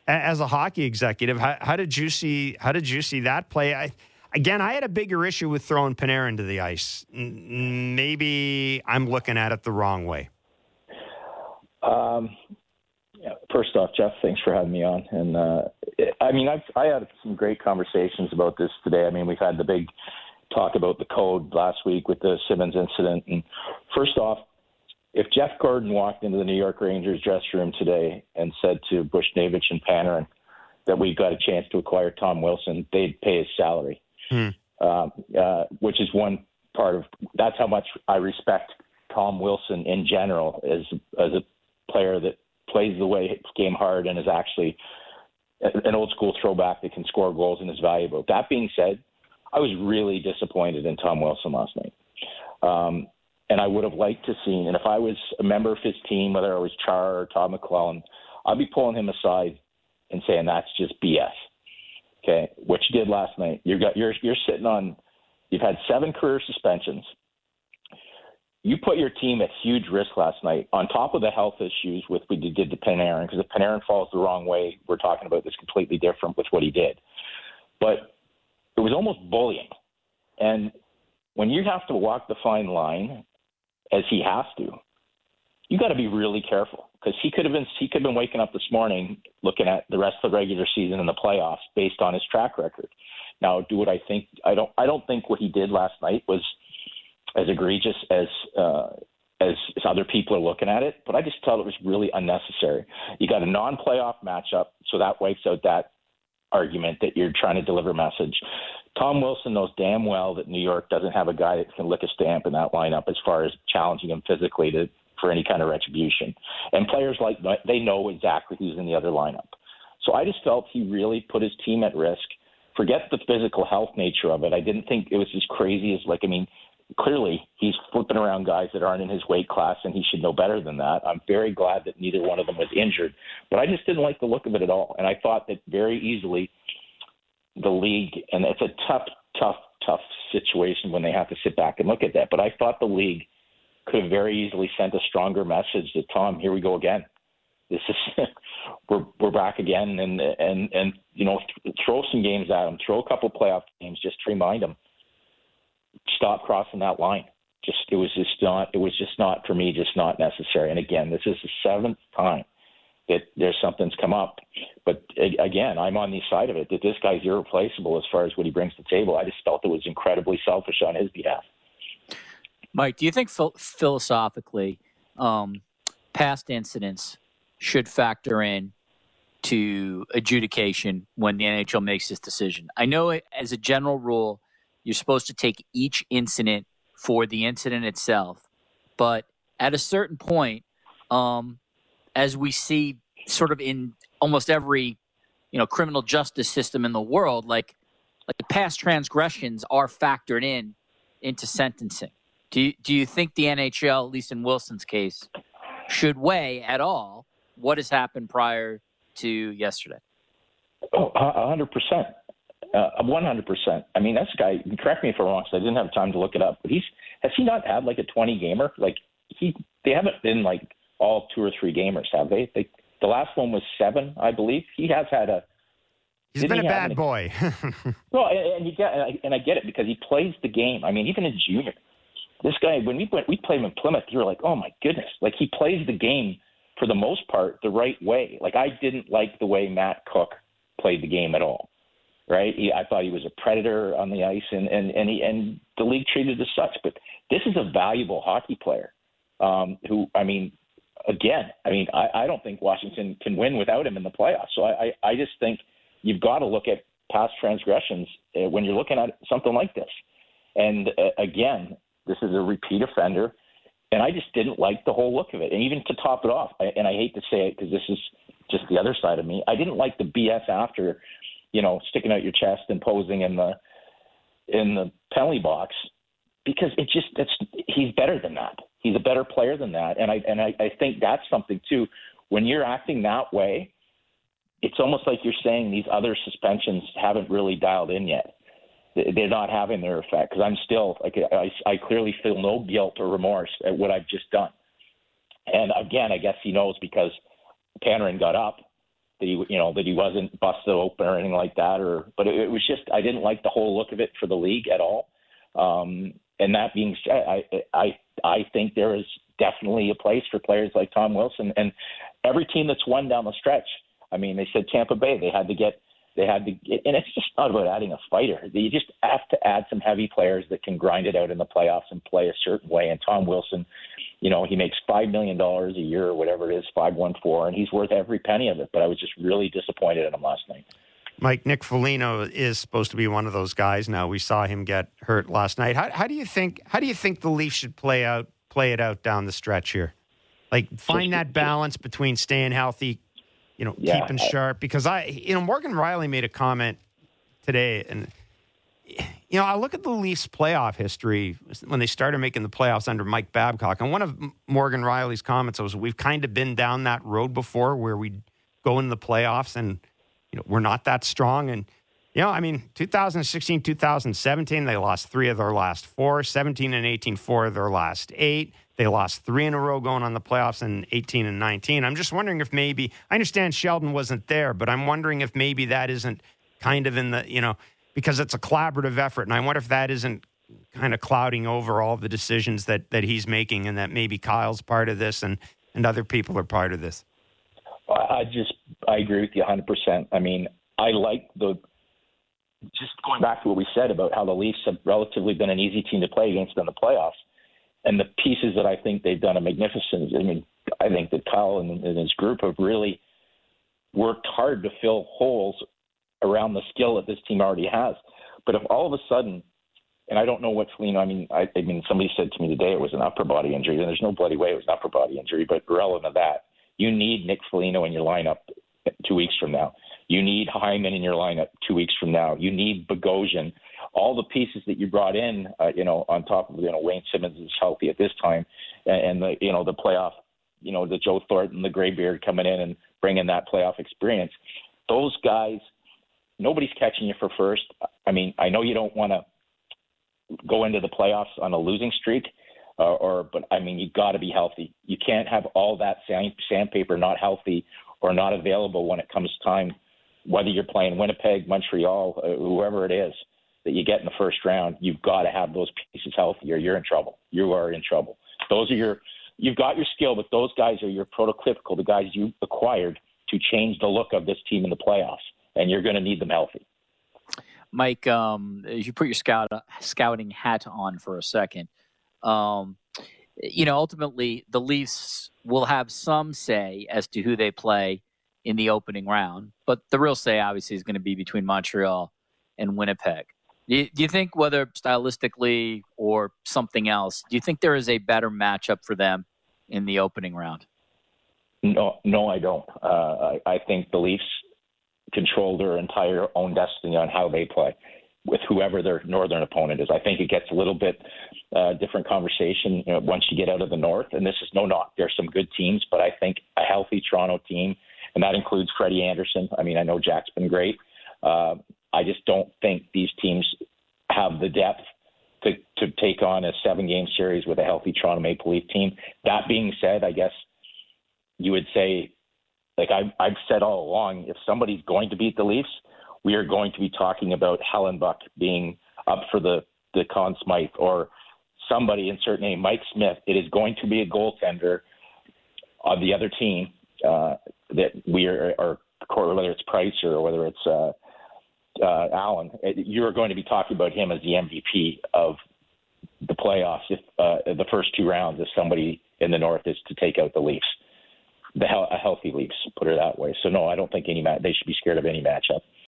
as a hockey executive, how did you see that play? I had a bigger issue with throwing Panarin to the ice. Maybe I'm looking at it the wrong way. First off, Jeff, thanks for having me on. And I had some great conversations about this today. I mean, we've had the big talk about the code last week with the Simmons incident. And first off, if Jeff Gordon walked into the New York Rangers dressing room today and said to Buchnevich and Panarin that we've got a chance to acquire Tom Wilson, they'd pay his salary, which is one part of – that's how much I respect Tom Wilson in general as a player that plays the way game hard and is actually an old-school throwback that can score goals and is valuable. That being said, I was really disappointed in Tom Wilson last night. And I would have liked to seen, and if I was a member of his team, whether I was Char or Todd McClellan, I'd be pulling him aside and saying that's just BS. Okay, what you did last night, you're sitting on, you've had 7 career suspensions. You put your team at huge risk last night, on top of the health issues with what you did to Panarin, because if Panarin falls the wrong way, we're talking about this completely different with what he did. But it was almost bullying. And when you have to walk the fine line, as he has to, you got to be really careful, because he could have been waking up this morning looking at the rest of the regular season and the playoffs based on his track record. Now, do what I think. I don't think what he did last night was as egregious as other people are looking at it, but I just thought it was really unnecessary. You got a non-playoff matchup, so that wipes out that argument that you're trying to deliver a message. Tom Wilson knows damn well that New York doesn't have a guy that can lick a stamp in that lineup as far as challenging him physically for any kind of retribution. And players they know exactly who's in the other lineup. So I just felt he really put his team at risk. Forget the physical health nature of it. I didn't think it was as crazy as clearly he's flipping around guys that aren't in his weight class, and he should know better than that. I'm very glad that neither one of them was injured, but I just didn't like the look of it at all. And I thought that very easily the league, and it's a tough situation when they have to sit back and look at that, but I thought the league could have very easily sent a stronger message to Tom. Here we go again. This is we're back again, and throw some games at him, throw a couple playoff games just to remind him. Stop crossing that line. It was just not for me, just not necessary. And again, this is the 7th time that something's come up. But again, I'm on the side of it, that this guy's irreplaceable as far as what he brings to the table. I just felt it was incredibly selfish on his behalf. Mike, do you think philosophically past incidents should factor in to adjudication when the NHL makes this decision? I know as a general rule, you're supposed to take each incident for the incident itself. But at a certain point, as we see sort of in almost every, criminal justice system in the world, like the past transgressions are factored into sentencing. Do you think the NHL, at least in Wilson's case, should weigh at all what has happened prior to yesterday? Oh, 100%. 100%. I mean, this guy, correct me if I'm wrong, because I didn't have time to look it up, but has he not had like a 20-gamer? They haven't been like all 2 or 3 gamers, have they? The last one was 7, I believe. He has had He's been a bad boy. Well, and I get it, because he plays the game. I mean, even in junior, this guy, when we played him in Plymouth, you were like, oh my goodness, he plays the game for the most part the right way. I didn't like the way Matt Cook played the game at all. Right? I thought he was a predator on the ice, and the league treated as such. But this is a valuable hockey player who, I don't think Washington can win without him in the playoffs. So I just think you've got to look at past transgressions when you're looking at something like this. And again, this is a repeat offender, and I just didn't like the whole look of it. And even to top it off, and I hate to say it because this is just the other side of me, I didn't like the BS after, sticking out your chest and posing in the penalty box, because he's better than that. He's a better player than that. And I think that's something too. When you're acting that way, it's almost like you're saying these other suspensions haven't really dialed in yet. They're not having their effect, because I'm still I clearly feel no guilt or remorse at what I've just done. And again, I guess he knows, because Panarin got up that he wasn't busted open or anything like that. But it was just, I didn't like the whole look of it for the league at all. And that being said, I think there is definitely a place for players like Tom Wilson and every team that's won down the stretch. I mean, they said Tampa Bay, they had to get, and it's just not about adding a fighter. You just have to add some heavy players that can grind it out in the playoffs and play a certain way. And Tom Wilson, he makes $5 million a year or whatever it is, 514, and he's worth every penny of it. But I was just really disappointed in him last night. Mike, Nick Foligno is supposed to be one of those guys now. We saw him get hurt last night. How do you think the Leafs should play it out down the stretch here? Like, find that balance between staying healthy, keeping sharp. Because Morgan Riley made a comment today, and I look at the Leafs' playoff history when they started making the playoffs under Mike Babcock, and one of Morgan Riley's comments was, "We've kind of been down that road before, where we go in the playoffs and we're not that strong." And 2016, 2017, they lost 3 of their last 4. 17 and 18, 4 of their last 8. They lost 3 in a row going on the playoffs in 18 and 19. I'm just wondering if maybe, I understand Sheldon wasn't there, but I'm wondering if maybe that isn't kind of in the, because it's a collaborative effort. And I wonder if that isn't kind of clouding over all the decisions that he's making, and that maybe Kyle's part of this and other people are part of this. I agree with you 100%. I mean, I like just going back to what we said about how the Leafs have relatively been an easy team to play against in the playoffs. And the pieces that I think they've done are magnificent. I mean, I think that Kyle and his group have really worked hard to fill holes around the skill that this team already has. But if all of a sudden, and I don't know what Foligno, I mean, somebody said to me today it was an upper body injury, and there's no bloody way it was an upper body injury, but relevant to that, you need Nick Foligno in your lineup 2 weeks from now. You need Hyman in your lineup 2 weeks from now. You need Bogosian. All the pieces that you brought in, on top of, Wayne Simmons is healthy at this time, and the playoff, the Joe Thornton, the Graybeard coming in and bringing that playoff experience. Those guys, nobody's catching you for first. I mean, I know you don't want to go into the playoffs on a losing streak, but I mean, you got to be healthy. You can't have all that sandpaper not healthy or not available when it comes time, whether you're playing Winnipeg, Montreal, whoever it is that you get in the first round. You've got to have those pieces healthy or you're in trouble. You are in trouble. You've got your skill, but those guys are your prototypical, the guys you acquired to change the look of this team in the playoffs, and you're going to need them healthy. Mike, as you put your scouting hat on for a second, ultimately the Leafs will have some say as to who they play in the opening round, but the real say obviously is going to be between Montreal and Winnipeg. Do you think, whether stylistically or something else, do you think there is a better matchup for them in the opening round? No, I don't. I think the Leafs control their entire own destiny on how they play with whoever their northern opponent is. I think it gets a little bit different conversation once you get out of the north, and this is no knock. There's some good teams, but I think a healthy Toronto team, and that includes Freddie Anderson. I mean, I know Jack's been great. I just don't think these teams have the depth to take on a 7-game series with a healthy Toronto Maple Leaf team. That being said, I guess you would say, like I've said all along, if somebody's going to beat the Leafs, we are going to be talking about Hellenbuck being up for the Conn Smythe, or somebody, insert name, Mike Smith. It is going to be a goaltender on the other team that we are, or whether it's Price or whether it's Allen. You're going to be talking about him as the MVP of the playoffs if the first 2 rounds, if somebody in the North is to take out the Leafs. A healthy Leafs, put it that way. So, no, I don't think they should be scared of any matchup.